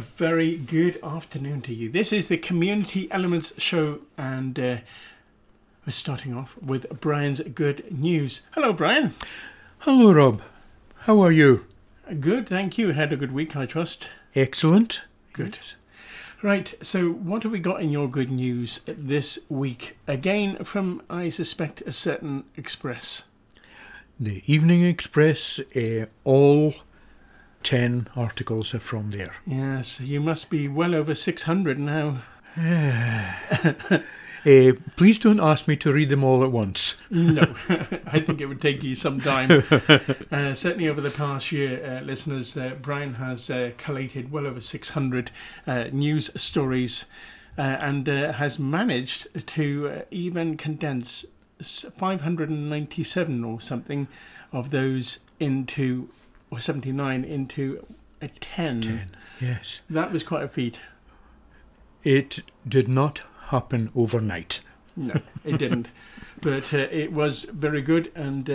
very good afternoon to you. This is the Community Elements Show, and we're starting off with Brian's good news. Hello, Brian. Hello, Rob. How are you? Good, thank you. Had a good week, I trust. Excellent. Good. Right, so what have we got in your good news this week? Again, from, I suspect, a certain Express. The Evening Express, all 10 articles are from there. Yes, you must be well over 600 now. Please don't ask me to read them all at once. No, I think it would take you some time. Certainly over the past year, listeners, Brian has collated well over 600 news stories and has managed to even condense 597 or something of those into, or 79 into a 10. Yes. That was quite a feat. It did not happen overnight. No, it didn't. But it was very good, and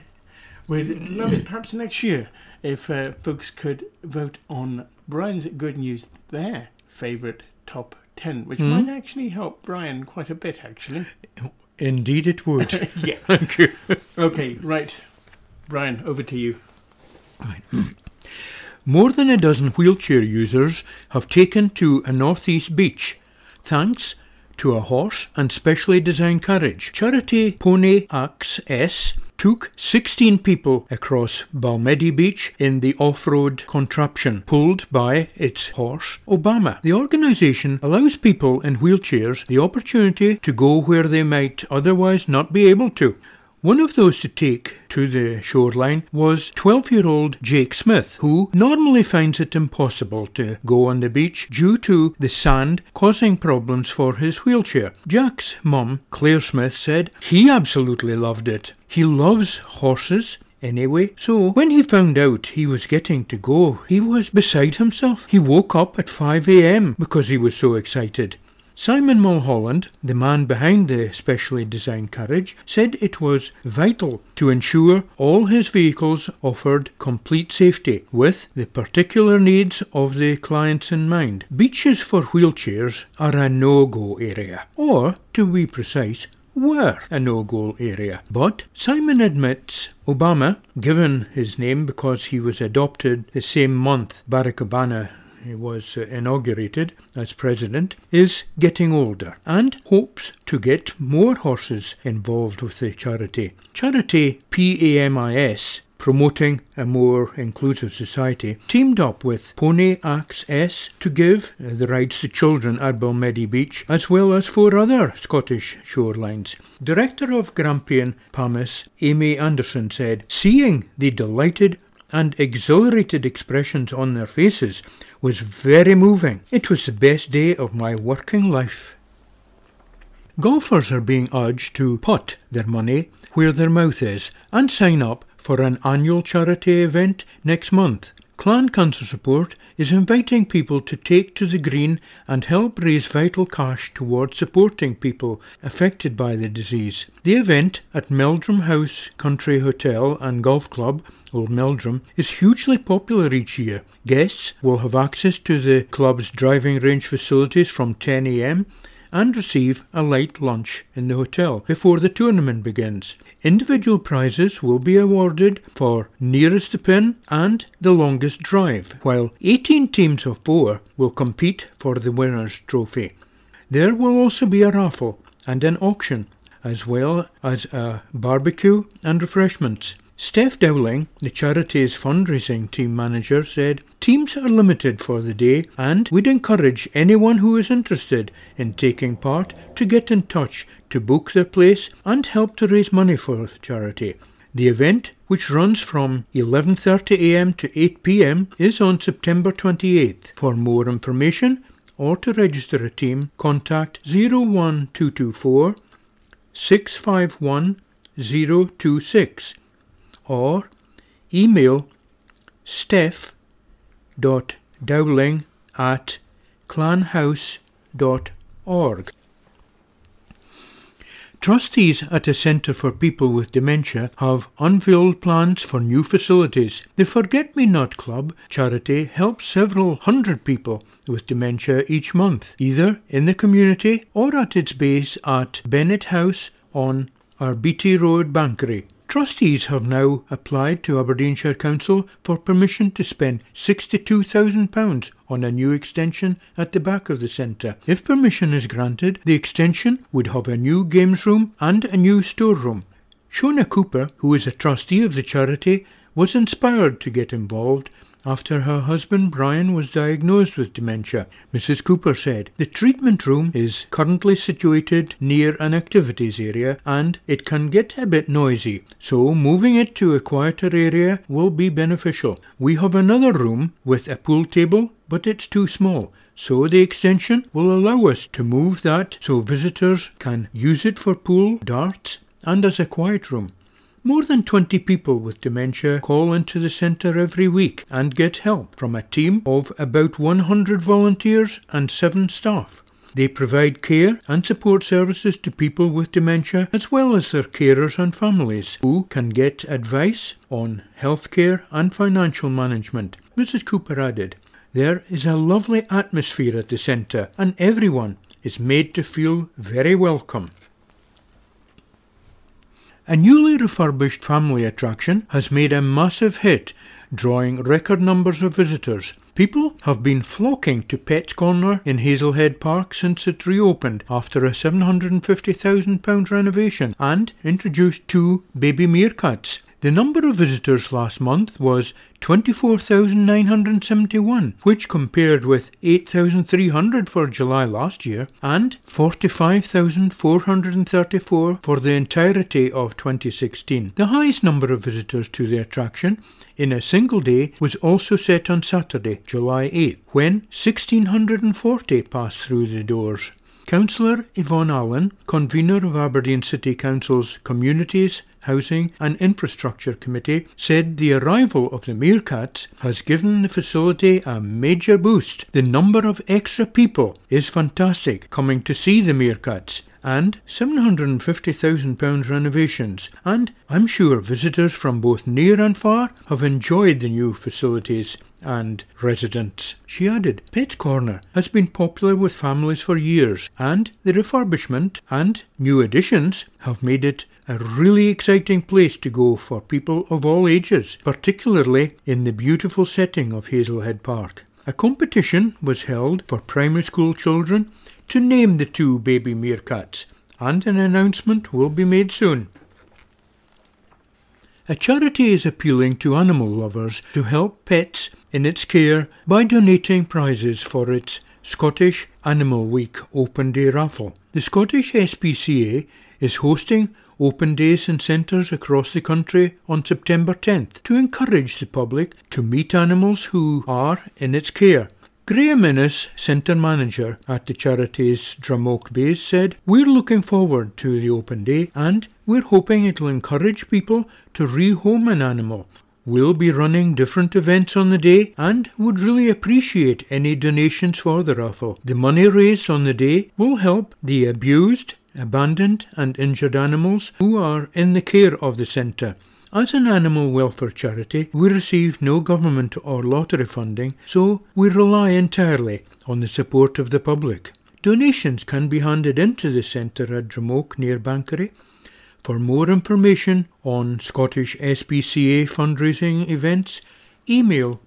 we'd love it perhaps next year if folks could vote on Brian's good news, their favourite top 10, which might actually help Brian quite a bit, actually. Indeed it would. Yeah. Thank you. Okay, right. Brian, over to you. Right. More than a dozen wheelchair users have taken to a northeast beach, thanks to a horse and specially designed carriage. Charity Pony Access took 16 people across Balmedy Beach in the off-road contraption pulled by its horse, Obama. The organisation allows people in wheelchairs the opportunity to go where they might otherwise not be able to. One of those to take to the shoreline was 12-year-old Jake Smith, who normally finds it impossible to go on the beach due to the sand causing problems for his wheelchair. Jack's mum, Claire Smith, said he absolutely loved it. He loves horses anyway, so when he found out he was getting to go, he was beside himself. He woke up at 5 a.m. because he was so excited. Simon Mulholland, the man behind the specially designed carriage, said it was vital to ensure all his vehicles offered complete safety, with the particular needs of the clients in mind. Beaches for wheelchairs are a no-go area, or, to be precise, were a no-go area. But Simon admits Obama, given his name because he was adopted the same month Barack Obama was inaugurated as president, is getting older and hopes to get more horses involved with the charity. Charity PAMIS, promoting a more inclusive society, teamed up with Pony Access to give the rides to children at Balmedy Beach, as well as 4 other Scottish shorelines. Director of Grampian PAMIS, Amy Anderson, said, "Seeing the delighted and exhilarated expressions on their faces was very moving. It was the best day of my working life." Golfers are being urged to put their money where their mouth is and sign up for an annual charity event next month. Clan Cancer Support is inviting people to take to the green and help raise vital cash towards supporting people affected by the disease. The event at Meldrum House Country Hotel and Golf Club, Old Meldrum, is hugely popular each year. Guests will have access to the club's driving range facilities from 10 a.m. and receive a light lunch in the hotel before the tournament begins. Individual prizes will be awarded for nearest the pin and the longest drive, while 18 teams of 4 will compete for the winner's trophy. There will also be a raffle and an auction, as well as a barbecue and refreshments. Steph Dowling, the charity's fundraising team manager, said, "Teams are limited for the day and we'd encourage anyone who is interested in taking part to get in touch to book their place and help to raise money for charity." The event, which runs from 11:30 a.m. to 8 p.m, is on September 28th. For more information or to register a team, contact 01224 651 026 or email steph.dowling@clanhouse.org. Trustees at a centre for people with dementia have unveiled plans for new facilities. The Forget-Me-Not Club charity helps several hundred people with dementia each month, either in the community or at its base at Bennett House on Arbiti Road, Banchory. Trustees have now applied to Aberdeenshire Council for permission to spend £62,000 on a new extension at the back of the centre. If permission is granted, the extension would have a new games room and a new storeroom. Shona Cooper, who is a trustee of the charity, was inspired to get involved after her husband Brian was diagnosed with dementia. Mrs. Cooper said, "The treatment room is currently situated near an activities area and it can get a bit noisy, so moving it to a quieter area will be beneficial. We have another room with a pool table, but it's too small, so the extension will allow us to move that so visitors can use it for pool, darts and as a quiet room." More than 20 people with dementia call into the centre every week and get help from a team of about 100 volunteers and 7 staff. They provide care and support services to people with dementia as well as their carers and families, who can get advice on healthcare and financial management. Mrs. Cooper added, "There is a lovely atmosphere at the centre and everyone is made to feel very welcome." A newly refurbished family attraction has made a massive hit, drawing record numbers of visitors. People have been flocking to Pets Corner in Hazelhead Park since it reopened after a £750,000 renovation and introduced 2 baby meerkats. The number of visitors last month was 24,971, which compared with 8,300 for July last year and 45,434 for the entirety of 2016. The highest number of visitors to the attraction in a single day was also set on Saturday, July 8th, when 1,640 passed through the doors. Councillor Yvonne Allen, convener of Aberdeen City Council's Communities, Housing and Infrastructure Committee, said the arrival of the meerkats has given the facility a major boost. The number of extra people is fantastic coming to see the meerkats, and £750,000 renovations, and I'm sure visitors from both near and far have enjoyed the new facilities and residents. She added, "Pets Corner has been popular with families for years, and the refurbishment and new additions have made it a really exciting place to go for people of all ages, particularly in the beautiful setting of Hazelhead Park." A competition was held for primary school children to name the 2 baby meerkats, and an announcement will be made soon. A charity is appealing to animal lovers to help pets in its care by donating prizes for its Scottish Animal Week Open Day raffle. The Scottish SPCA is hosting open days in centres across the country on September 10th to encourage the public to meet animals who are in its care. Graham Innes, centre manager at the charity's Drumoak base, said, "We're looking forward to the open day and we're hoping it'll encourage people to rehome an animal. We'll be running different events on the day and would really appreciate any donations for the raffle. The money raised on the day will help the abused, abandoned and injured animals who are in the care of the centre. As an animal welfare charity, we receive no government or lottery funding, so we rely entirely on the support of the public. Donations can be handed into the centre at Drumoak near Banchory. For more information on Scottish SPCA fundraising events, email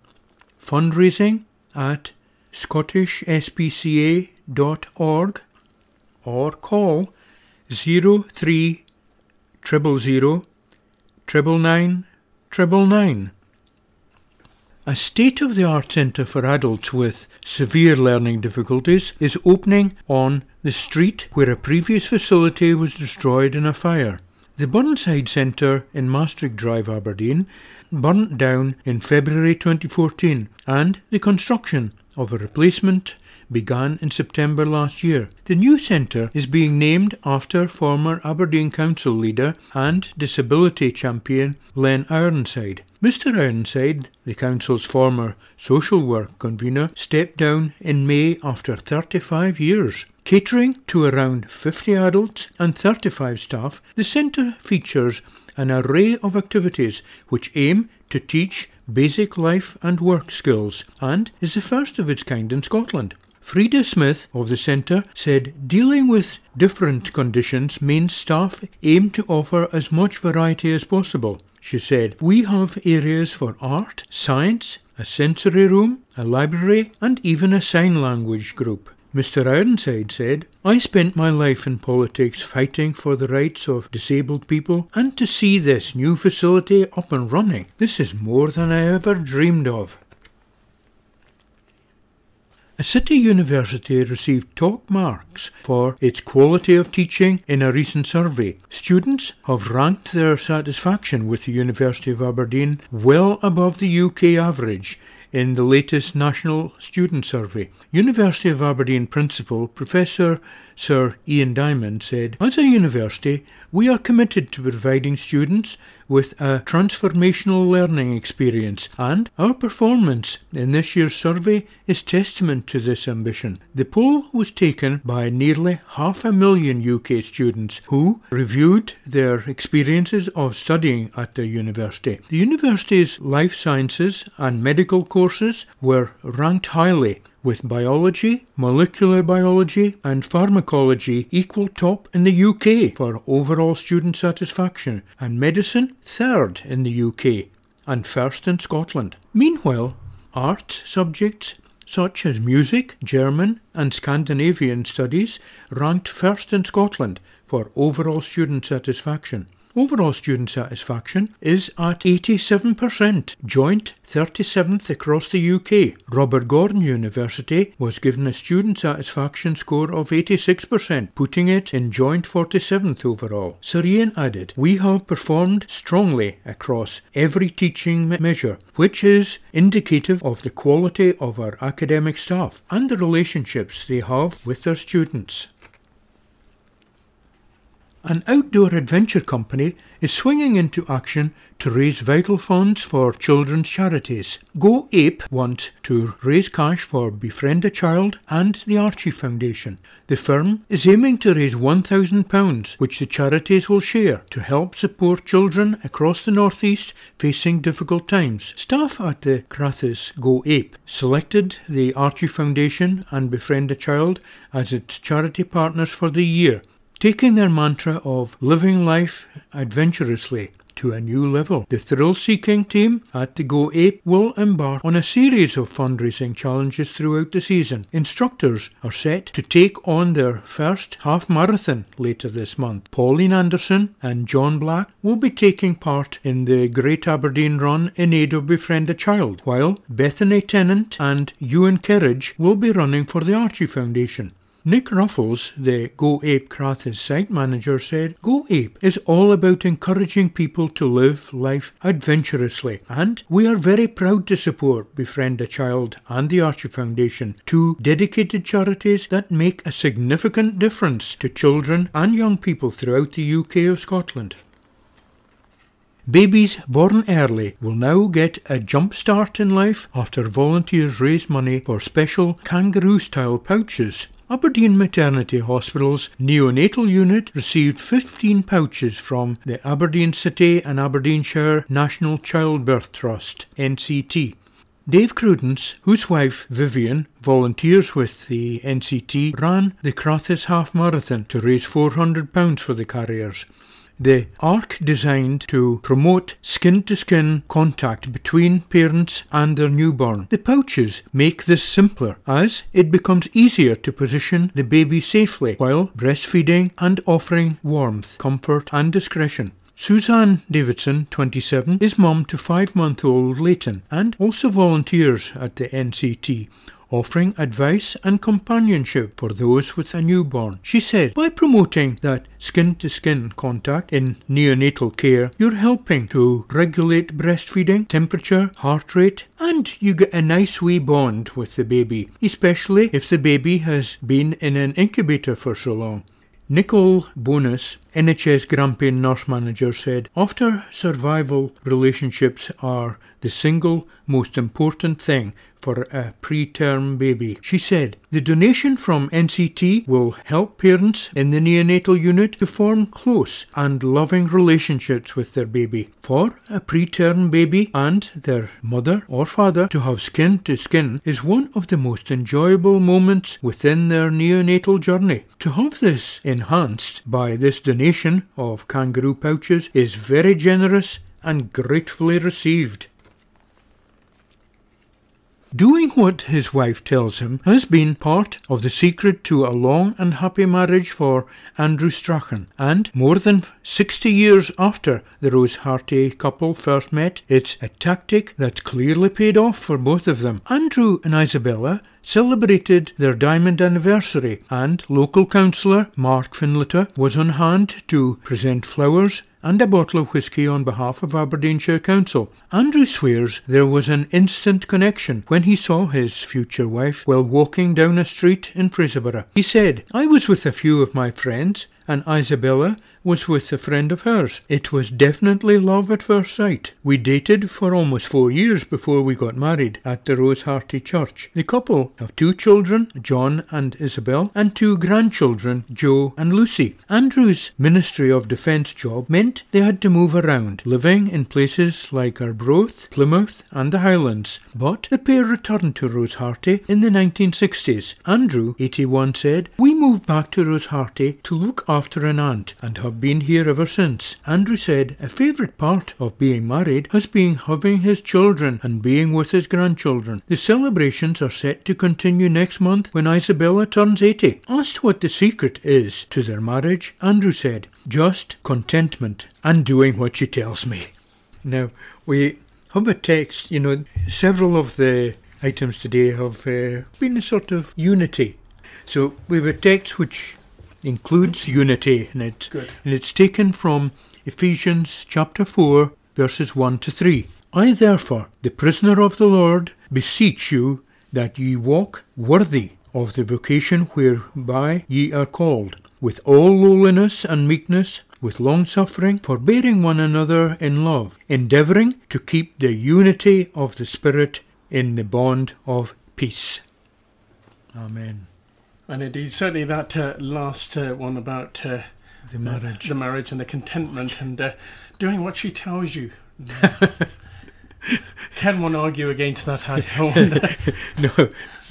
fundraising@scottishspca.org or call 03 000 999 999. A state-of-the-art centre for adults with severe learning difficulties is opening on the street where a previous facility was destroyed in a fire. The Burnside Centre in Maastricht Drive, Aberdeen, burnt down in February 2014, and the construction of a replacement began in September last year. The new centre is being named after former Aberdeen Council leader and disability champion Len Ironside. Mr Ironside, the council's former social work convener, stepped down in May after 35 years. Catering to around 50 adults and 35 staff, the centre features an array of activities which aim to teach basic life and work skills and is the first of its kind in Scotland. Frida Smith of the centre said dealing with different conditions means staff aim to offer as much variety as possible. She said, "We have areas for art, science, a sensory room, a library and even a sign language group." Mr. Ironside said, "I spent my life in politics fighting for the rights of disabled people, and to see this new facility up and running, this is more than I ever dreamed of." A city university received top marks for its quality of teaching in a recent survey. Students have ranked their satisfaction with the University of Aberdeen well above the UK average in the latest National Student Survey. University of Aberdeen Principal Professor Sir Ian Diamond said, "As a university, we are committed to providing students with a transformational learning experience, and our performance in this year's survey is testament to this ambition." The poll was taken by nearly 500,000 UK students who reviewed their experiences of studying at the university. The university's life sciences and medical courses were ranked highly, with biology, molecular biology and pharmacology equal top in the UK for overall student satisfaction, and medicine third in the UK and first in Scotland. Meanwhile, art subjects such as music, German and Scandinavian studies ranked first in Scotland for overall student satisfaction. Overall student satisfaction is at 87%, joint 37th across the UK. Robert Gordon University was given a student satisfaction score of 86%, putting it in joint 47th overall. Sir Ian added, "We have performed strongly across every teaching measure, which is indicative of the quality of our academic staff and the relationships they have with their students." An outdoor adventure company is swinging into action to raise vital funds for children's charities. Go Ape want to raise cash for Befriend a Child and the Archie Foundation. The firm is aiming to raise £1,000, which the charities will share to help support children across the North East facing difficult times. Staff at the Crathes Go Ape selected the Archie Foundation and Befriend a Child as its charity partners for the year, taking their mantra of living life adventurously to a new level. The thrill-seeking team at the Go Ape will embark on a series of fundraising challenges throughout the season. Instructors are set to take on their first half-marathon later this month. Pauline Anderson and John Black will be taking part in the Great Aberdeen Run in aid of Befriend a Child, while Bethany Tennant and Ewan Kerridge will be running for the Archie Foundation. Nick Ruffles, the Go Ape Crathes site manager, said, "Go Ape is all about encouraging people to live life adventurously, and we are very proud to support Befriend a Child and the Archie Foundation, two dedicated charities that make a significant difference to children and young people throughout the UK of Scotland." Babies born early will now get a jump start in life after volunteers raise money for special kangaroo-style pouches. Aberdeen Maternity Hospital's neonatal unit received 15 pouches from the Aberdeen City and Aberdeenshire National Childbirth Trust, NCT. Dave Crudence, whose wife Vivian volunteers with the NCT, ran the Crathes Half Marathon to raise £400 for the carriers. The ARC designed to promote skin-to-skin contact between parents and their newborn. The pouches make this simpler, as it becomes easier to position the baby safely while breastfeeding and offering warmth, comfort and discretion. Suzanne Davidson, 27, is mum to 5-month-old Leighton and also volunteers at the NCT, offering advice and companionship for those with a newborn. She said, "By promoting that skin-to-skin contact in neonatal care, you're helping to regulate breastfeeding, temperature, heart rate, and you get a nice wee bond with the baby, especially if the baby has been in an incubator for so long." Nicole Bonus, NHS Grampian nurse manager, said, "After survival, relationships are the single most important thing for a preterm baby. She said, "The donation from NCT will help parents in the neonatal unit to form close and loving relationships with their baby. For a preterm baby and their mother or father to have skin to skin is one of the most enjoyable moments within their neonatal journey. To have this enhanced by this donation of kangaroo pouches is very generous and gratefully received." Doing what his wife tells him has been part of the secret to a long and happy marriage for Andrew Strachan, and more than 60 years after the Rose Harty couple first met, it's a tactic that's clearly paid off for both of them. Andrew and Isabella celebrated their diamond anniversary, and local councillor Mark Finletter was on hand to present flowers and a bottle of whisky on behalf of Aberdeenshire Council. Andrew swears there was an instant connection when he saw his future wife while walking down a street in Fraserburgh. He said, "I was with a few of my friends, and Isabella was with a friend of hers. It was definitely love at first sight. We dated for almost 4 years before we got married at the Rose Harty Church. The couple have 2 children, John and Isabel, and 2 grandchildren, Joe and Lucy. Andrew's Ministry of Defence job meant they had to move around, living in places like Arbroath, Plymouth and the Highlands. But the pair returned to Rose Harty in the 1960s. Andrew, 81, said, "We moved back to Rose Harty to look after an aunt and have been here ever since." Andrew said a favourite part of being married has been having his children and being with his grandchildren. The celebrations are set to continue next month when Isabella turns 80. Asked what the secret is to their marriage, Andrew said, "Just contentment and doing what she tells me." Now, we have a text, several of the items today have been a sort of unity. So we have a text which includes unity in it. Good. And it's taken from Ephesians chapter 4, verses 1 to 3. "I therefore, the prisoner of the Lord, beseech you that ye walk worthy of the vocation whereby ye are called, with all lowliness and meekness, with long-suffering, forbearing one another in love, endeavouring to keep the unity of the Spirit in the bond of peace." Amen. And indeed, certainly that last one about The marriage. And the contentment and doing what she tells you. Can one argue against that? I wonder. No,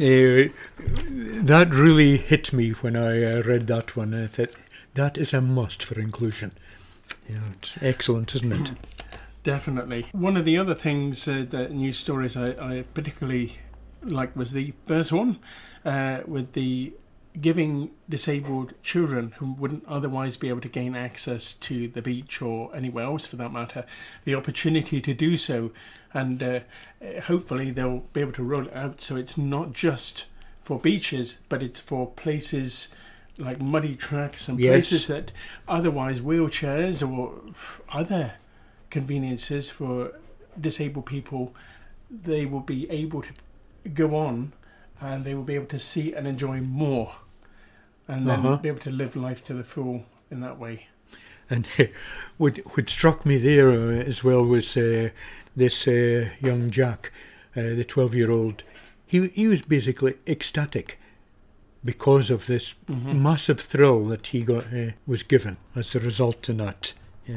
that really hit me when I read that one. I thought, that is a must for inclusion. It's excellent, isn't it? Definitely. One of the other things, the news stories I particularly liked was the first one with the giving disabled children who wouldn't otherwise be able to gain access to the beach or anywhere else for that matter, the opportunity to do so. And hopefully they'll be able to roll it out so it's not just for beaches, but it's for places like muddy tracks and places that otherwise wheelchairs or other conveniences for disabled people, they will be able to go on and they will be able to see and enjoy more, and then be able to live life to the full in that way. And what struck me there as well was this young Jack, the 12-year-old. He was basically ecstatic because of this massive thrill that he was given as a result of that.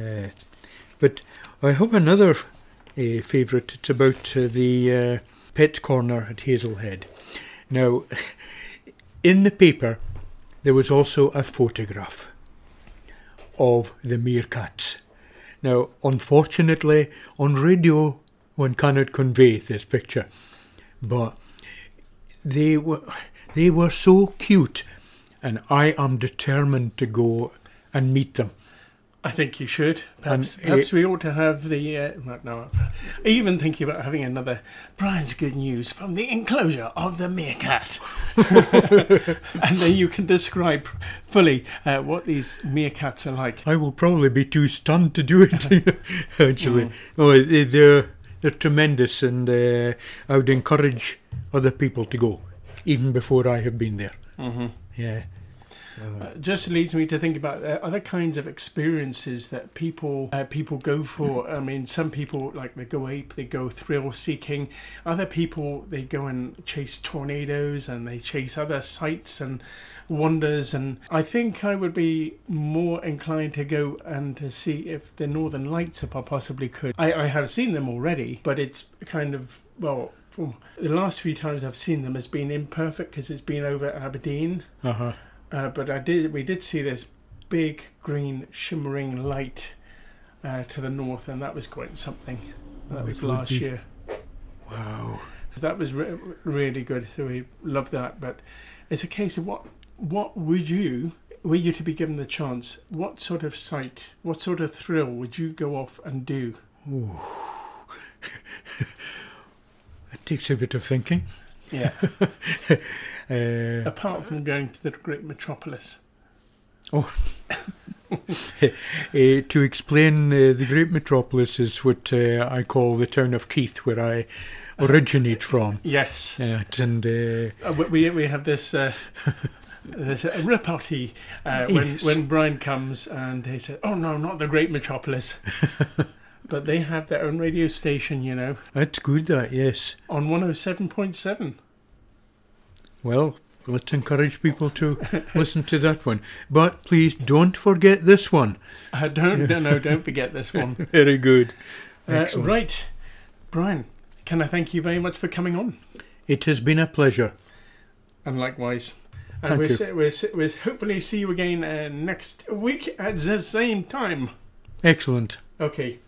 But I have another favourite. It's about the pet corner at Hazelhead. Now, in the paper, there was also a photograph of the meerkats. Now, unfortunately, on radio, one cannot convey this picture, but they were so cute, and I am determined to go and meet them. I think you should. Perhaps we ought to have the... no, even thinking about having another Brian's Good News from the enclosure of the meerkat. And then you can describe fully what these meerkats are like. I will probably be too stunned to do it, actually. Oh, they're tremendous, and I would encourage other people to go, even before I have been there. Mm-hmm. Yeah. Just leads me to think about other kinds of experiences that people go for. I mean, some people, like, they go ape, they go thrill seeking. Other people, they go and chase tornadoes, and they chase other sights and wonders. And I think I would be more inclined to go and to see if the Northern Lights, if I possibly could. I have seen them already, but it's kind of, well, from the last few times I've seen them has been imperfect because it's been over Aberdeen. But we did see this big green shimmering light to the north, and that was quite something. That was last year. Wow. That was really good. So we loved that. But it's a case of what would you, were you to be given the chance, what sort of sight, what sort of thrill would you go off and do? Ooh. It takes a bit of thinking. Yeah. Apart from going to the great metropolis. Oh. To explain, the great metropolis is what I call the town of Keith, where I originate from. Yes. And we have this this repartee when Brian comes, and they say, "Oh no, not the great metropolis." But they have their own radio station, you know. That's good, that, yes. On 107.7. Well, let's encourage people to listen to that one. But please don't forget this one. Don't forget this one. Very good. Right. Brian, can I thank you very much for coming on? It has been a pleasure. And likewise. And we'll hopefully see you again next week at the same time. Excellent. Okay.